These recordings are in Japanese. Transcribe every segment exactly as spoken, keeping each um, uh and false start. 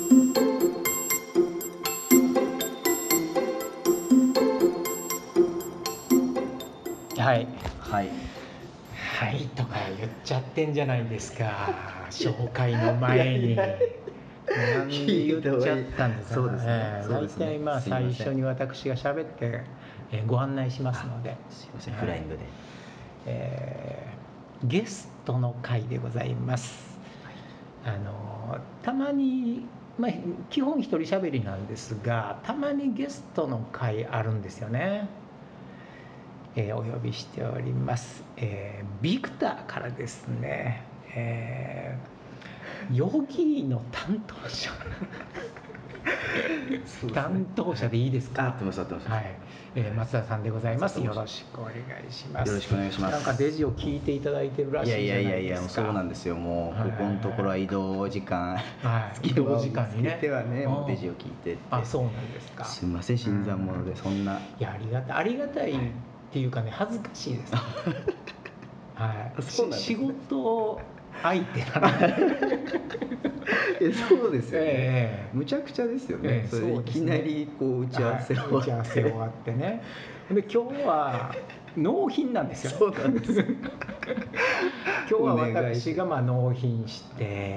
はいはいはいとか言っちゃってんじゃないですか紹介の前に。なんで言っちゃったんですか。 そうですねえーそうですね大体まあすいません最初に私が喋ってえーご案内しますので、 すいません、フライングで、 えーゲストの回でございます。あのたまに、まあ、基本一人喋りなんですが、たまにゲストの回あるんですよね。えーお呼びしております、えービクターからですね、えーヨギの担当者担当者でいいですか。 合ってます合ってます、 はい、えー松田さんでございます。よ松田ろしくお願いします。 よろしくお願いします。 なんかデジを聞いていただいてるらしいじゃないですか。 いやいやいやいや、もうそうなんですよ。もうここのところは移動時間、 はい移動時間にねつけてはね、もうデジを聞いてって。 あ、そうなんですか。 すみません、新参者でそんな。 いや、ありがたいありがたいっていうかね、恥ずかしいです、ね。はい。 そうなんですね仕事相手なのえそうですよね、 ええむちゃくちゃですよね、 ええそれいきなりこう打ち合わせを、 はい打ち合わせ終わってね。で今日は納品なんですよ。 そうなんです今日は私がまあ納品して、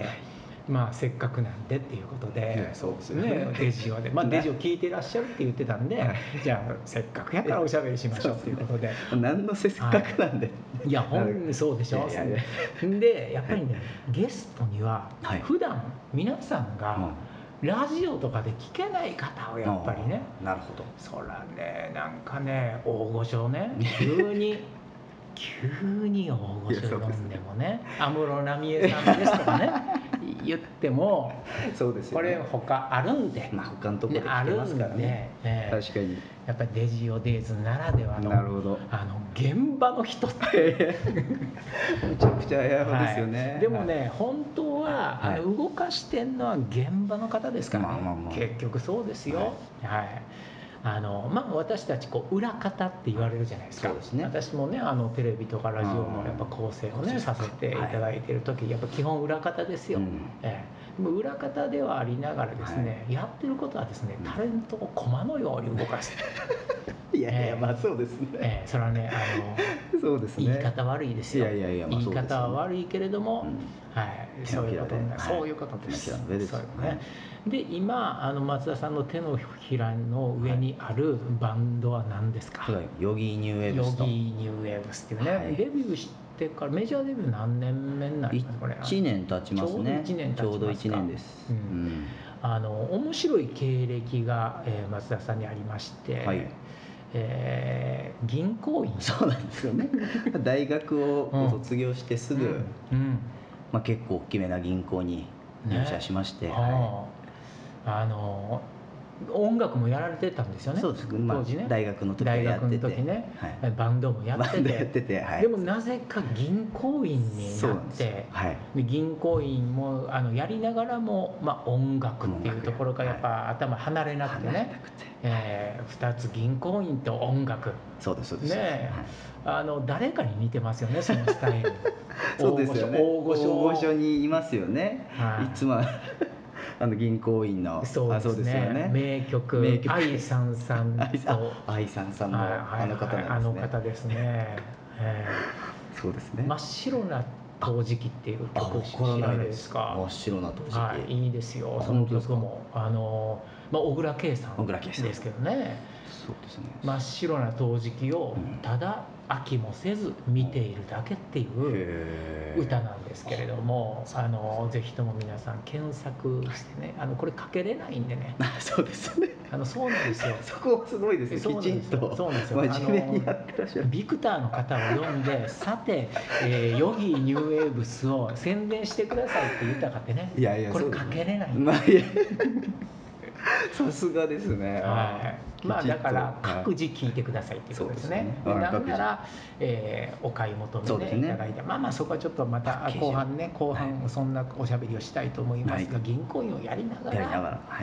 まあせっかくなんでっていうことで、 いやそうですよねねデジオで、まあデジオ聞いてらっしゃるって言ってたんで、じゃあせっかくやからおしゃべりしましょうっていうことで。 何のせっかくなんで、 いやほんそうでしょ。 いやいやいでやっぱりねゲストにははい普段皆さんが、 うんラジオとかで聞けない方をやっぱりね、 なるほど、 そらねなんかね大御所ね急に急に大御所呼んでもね安室奈美恵さんですとかね言ってもそうですよね、 これ他あるんで、 まあ他のところでねあ聞けまするんでからね、 ね確かに、 やっぱりデジオデイズならではのなるほど、 あの現場の人ってむちゃくちゃ危うですよね、 はいでもね、本当は、 はいあの動かしてんのは現場の方ですからね、 まあまあまあ結局そうですよ、はいあのまあ、私たちこう裏方って言われるじゃないですか。 そうですね私もねあのテレビとかラジオのやっぱ構成をねさせていただいている時、やっぱ基本裏方ですよ、 うんええ、でも裏方ではありながらですね、やってることはですねタレントを駒のように動かしていやいや、 ええまあそうですね、 ええそれはねあのそうですね、 言い方悪いですよ。 いやいやいやまあ言いそうですよね方は悪いけれども、 うんはい、そういうことね、 はいそういうことです。 手のひらの上ですそういうはいね。で、今あの松田さんの手のひらの上にあるバンドは何ですか。 そうだよヨギーニューウェーブヨスとギーニューウェーブスっていうね、 はいデビューしてからメジャーデビュー何年目になりますこれ。 いちねん経ちますね、 ちょうどいちねん経ちますかちょうどいちねんです、 うんうんあの面白い経歴が、えー松田さんにありまして、 はいえー銀行員。 そうなんですよね大学をうん卒業してすぐ、 うんうんまあ、結構大きめな銀行に入社しまして、 ねはあああの音楽もやられてたんですよい、 ねそうです、まあ当時ね、 大学の時は大学やってての時ね、 はい、 バンドもやっててバンドやってて、はい、 でもなぜか銀行員になっそうなんですよて、 はい、 で銀行員もあのやりながらも、まあ、音楽っていうところがやっぱ、頭離れなくて離れなね、 くてえー、ふたつ銀行員と音楽そうですそうです、 ねえはいあの誰かに似てますよねそのスタイルそうですよね、 大御所大御所にいますよね、 はいいつもあの銀行員のそうですあそうですよねね名曲名曲愛さんさん愛さんと愛さんさんのはいあの方あのなんですね、 方ですね、えそうですねー真っ白な陶磁器っていう曲知らないですか。 真っ白な陶磁器、 はい、いいですよあその本当ですか曲もあの、まあ、小倉圭さん小倉圭さんですけどね、 そうですね、 真っ白な陶磁器をうんただ飽きもせず見ているだけっていうへー歌なんですけれども、あのぜひとも皆さん検索してね、あのこれかけれないんでね、 そうですね、 あのそうなんですよ。 そこすごいですね、 そうなんきちんですよとそうなんですよ真面目にやってらっしゃる、 ビクターの方を呼んで、さて、えー、ヨギーニューウェーブスを宣伝してくださいって言ったかってね、 いやいやこれそうですねかけれない。 まあいやさすがですね、 はい、まあきちっとだからはい各自聞いてくださいっていうことですね。 そうですねでなんなら、えーお買い求めでそうですねいただいて、まあまあそこはちょっとまたパッケージ後半ね後は半そんなおしゃべりをしたいと思いますが、 はい銀行員をやりながらやりながら、はい、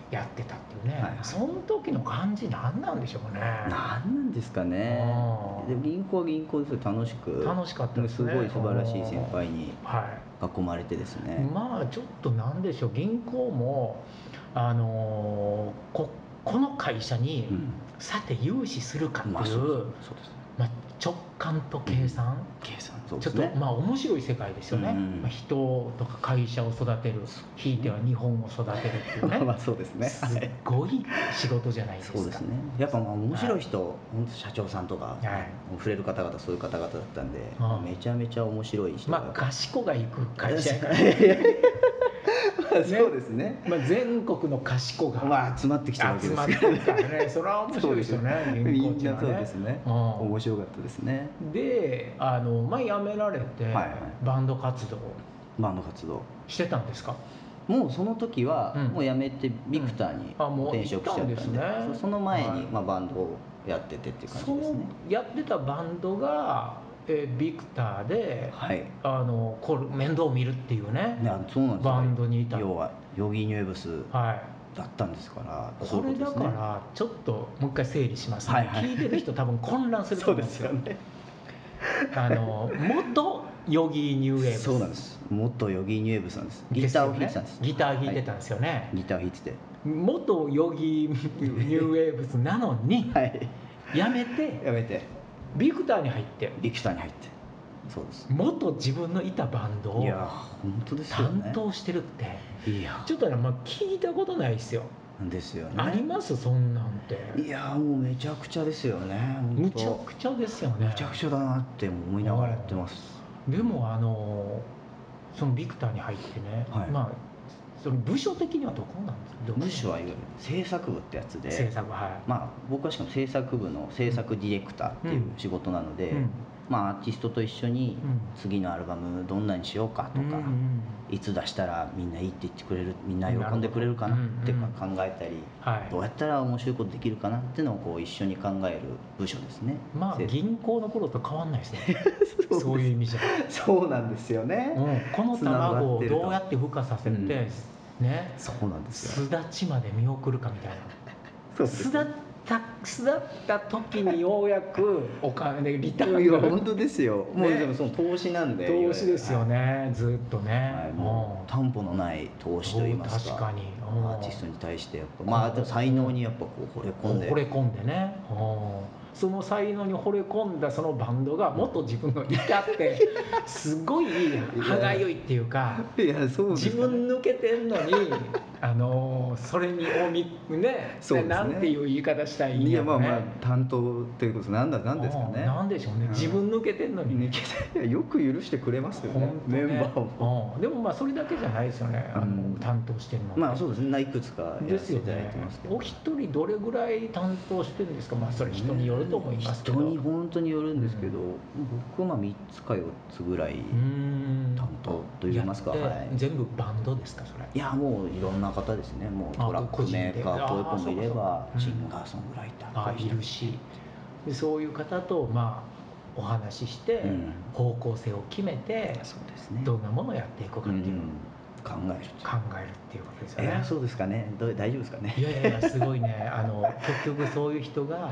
やってたっていうね、 はいはい、 その時の感じ何なんでしょうね。 何なんですかね。で銀行は銀行です楽しく楽しかったですね。 すごい素晴らしい先輩に囲まれてですね、 はい、まあちょっとなんでしょう、銀行もあのー、こ, この会社にさて融資するかっていう、うん、まあそうそうそうです、まあ、直感と計算、うん、計算そうですね、ちょっとまあ面白い世界ですよね、うんまあ、人とか会社を育てる、ひいては日本を育てるっていうねまあそうですね、 すっごい仕事じゃないですか。 そうですね、やっぱまあ面白い人、はい、本当社長さんとか、はい、触れる方々そういう方々だったんで、うん、めちゃめちゃ面白い人が、 まあ賢が行く会社やからそうですね、 まあ、全国の賢が、 まあ、集まってきたわけですからね。 集まってきたからね、それは面白いですよね、 銀行っていうのはね。みんなそうですね、うん、面白かったですね。 で、あのまあ、辞められて、はいはい、バンド活動バンド活動してたんですか？ もうその時は、うん、もう辞めてビクターに転職しちゃったんで、うん、ね、その前に、はい、まあ、バンドをやっててっていう感じですね。そのやってたバンドがえビクターで、はい、あのこれ面倒を見るっていうね、 いやそうなんですよ、 バンドにいた、 要はヨギーニュエブスだったんですから、はい、 これだからちょっともう一回整理しますね、はいはい、聞いてる人多分混乱すると思うんですよ。そうですよね。あの元ヨギーニューウェーブス、 そうなんです、元ヨギーニューウェーブスなんです。ギターを弾いてたんです。 ギター弾いてたんですよね、はい、 ギター弾いてて元ヨギーニューウェーブスなのに、はい、やめてやめてビクターに入ってビクターに入ってそうです、 元自分のいたバンドを担当してるって、いやちょっとね、まあ、聞いたことないですよ。 ですよね。 ありますそんなんて。 いやもうめちゃくちゃですよね。 むちゃくちゃですよね。 むちゃくちゃだなって思いながらやってます。 でもあのそのビクターに入ってね、はい、まあその部署的にはどこなんですか？ 部署はいわゆる制作部ってやつで、 制作、はい、 まあ僕はしかも制作部の制作ディレクターっていう仕事なので、うんうん、まあアーティストと一緒に次のアルバムどんなにしようかとか、うんうん、いつ出したらみんないいって言ってくれる、みんな喜んでくれるかなって考えたり、うんうん、どうやったら面白いことできるかなっていうのをこう一緒に考える部署ですね。 まあ銀行の頃と変わんないですねそうそういう意味じゃそうなんですよね、 うん、この卵をどうやって孵化させて、うんね、 そうなんですよ。 巣立ちまで見送るかみたいな。巣立った巣立った時にようやくお金でリターンが。 いや本当ですよ。もうでもその投資なんで。 投資ですよね。はい、ずっとね。 はい、もう担保のない投資といいますか。 確かに。 アーティストに対してやっぱまあ才能にやっぱこう惚れ込んで。 惚れ込んでね。その才能に惚れ込んだそのバンドが元自分のいたってすごい歯がゆいっていうか、いやそう自分抜けてんのにあのそれにおみね、そうですね、なんていう言い方したらいいんやろね。 いやまあまあ担当っていうことなんだなんですかね。 なんでしょうね。自分抜けてんのに、 抜けてよく許してくれますよね。メンバーを。 でもまあそれだけじゃないですよね。あの担当してるの。 まあそうですね。いくつかやらせていただいてますけど。 お一人どれぐらい担当してるんですか。まあそれ人によると思いますけど。 人に本当によるんですけど、うん、僕はまあみっつかよっつぐらい担当といいますか、はい、 全部バンドですかそれ？ いやもういろんな方ですね。もうトラックメーカーこういう子もいればシンガーソングライターもいるし、でそういう方とまあお話しして、うん、方向性を決めて、そうですね、どんなものをやっていくかっていうのを、うん考える考えるっていうことですよね。 えー、そうですかね。どう大丈夫ですかね。 いやいやすごいね。あの結局そういう人が、はい、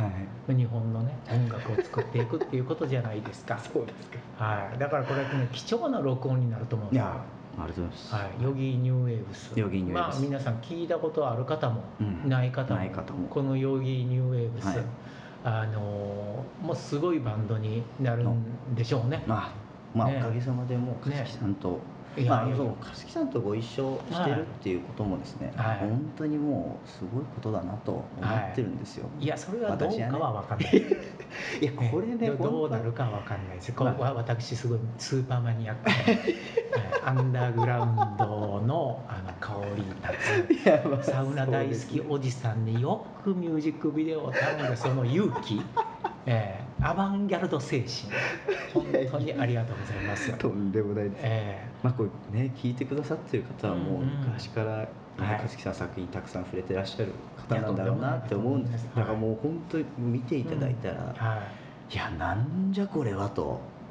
日本のね音楽を作っていくっていうことじゃないですか。 そうですか。 はい。だからこれは、ね、貴重な録音になると思うんですよ。 いやありがとうございます。 はい。ヨギーニューウェーブス。 ヨギーニューウェーブス。 まあ皆さん聞いたことある方も、うん、ない方も、ない方もこのヨギーニューウェーブス、はい、あのもうすごいバンドになるんでしょうね。 まあまあ、ね、おかげさまでもう勝木さんと、ねまあ、そう勝木さんとご一緒してるっていうこともですね、はい、本当にもうすごいことだなと思ってるんですよ。 はい、いやそれはどうかは分かんない。 いやこれねどうなるかは分かんないです。まあ、私すごいスーパーマニアックなアンダーグラウンドのあの香り立つ、まあ、サウナ大好きおじさんによくミュージックビデオを頼んだその勇気。えー、アバンギャルド精神本当にありがとうございます。 とんでもないです、えーまあ、これね聞いてくださってる方はもう昔から、ねうんうん、勝木さん作品にたくさん触れてらっしゃる方なんだろうなって思うんです。だからもう本当に見ていただいたら、うんはい、いやなんじゃこれはと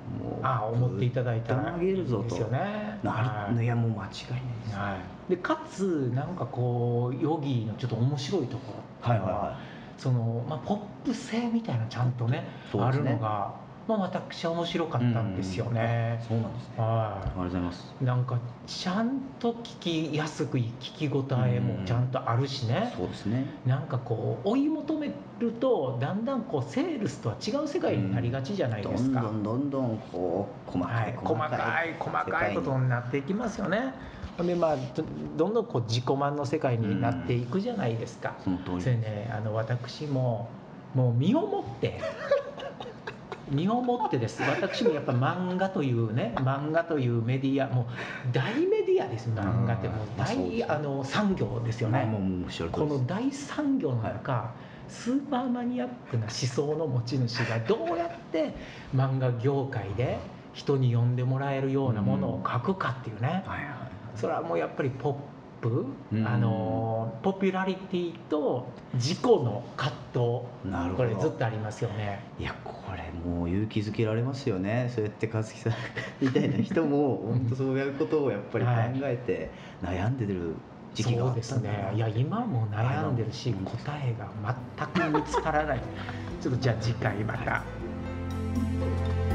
もうあ思っていただいたら投げるぞとですよね。 なはい、いやもう間違いないです、 はい、でかつなんかこうヨギのちょっと面白いところっていうのは、 はいはいはい、 そのまあ、ポップ性みたいなちゃんとね、あそうですねるのが、まあ、私は面白かったんですよね。 そうなんですね。 はありがとうございます。 い、なんかちゃんと聞きやすく聞き応えもちゃんとあるしね、 そうですね。 なんかこう追い求めるとだんだんこうセールスとは違う世界になりがちじゃないですか。 どんどんどんどんこう細かい、 はい、細かい細かいことになっていきますよね。ほんでまあどどんどんこう自己満の世界になっていくじゃないですか。 その通り。 それね、あの私ももう身をもって身をもってです。私もやっぱ漫画というね、漫画というメディア、もう大メディアです。漫画ってもう大、あの産業ですよね。 もうもうおっしゃる通こりです。 の大産業の中、はい、スーパーマニアックな思想の持ち主がどうやって漫画業界で人に読んでもらえるようなものを書くかっていうね、 はいはい、 それはもうやっぱりポップ、あのポピュラリティと自己の葛藤、 なるほど、 これずっとありますよね。 いやこれもう勇気づけられますよね。そうやって和樹さんみたいな人も本当そういうことをやっぱり考えて悩んでる時期があったんだな。 そうですね。いや今も悩んでるし、答えが全く見つからない。ちょっとじゃあ次回また。